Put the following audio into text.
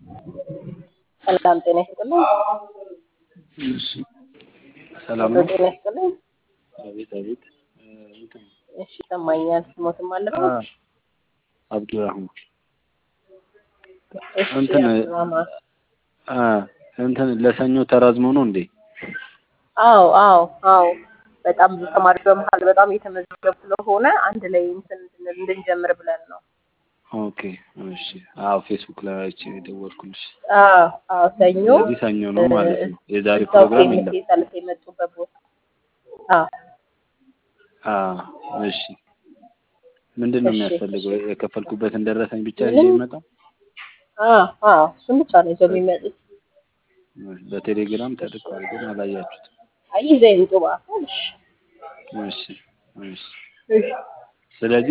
ሰላም ጤና ይስጥልኝ። እሺ ሰላም ሄሎ ነው። ጤና ይስጥልኝ። አቤት አቤት። እንትን እሺ ይሰማኛል። ስሞትም አለበት። አብዱራህማን እሺ እንትን አብዱራህማን። እንትን ለሰኞ ተራዝሞ ነው እንዴ? አዎ በጣም ብዙ ተማሪዎች በመሀል በጣም እየተመዘገቡ ስለሆነ አንድ ላይ እንትን እንድንጀምር ብለን ነው። ኦኬ እሺ። ፌስቡክ ላይ አይቼ የደወልኩልሽ። ሰኞ ስለዚህ ሰኞ ነው ማለት ነው። የዛሬ እዛው ፕሮግራም የለም። ሰልፍ የመጡበት ቦታ። እሺ። ምንድን ነው እሺ የሚያስፈልገው? የከፈልኩበትን ደረሰኝ ብቻ ይዤ ምንም ይመጣ? እሱን ብቻ ነው ይዘው የሚመጡት። በቴሌግራም ተልኳል ግን አላያችሁትም። ይዘው ይምጡ እባክህ። እሺ እሺ። እሺ ስለዚህ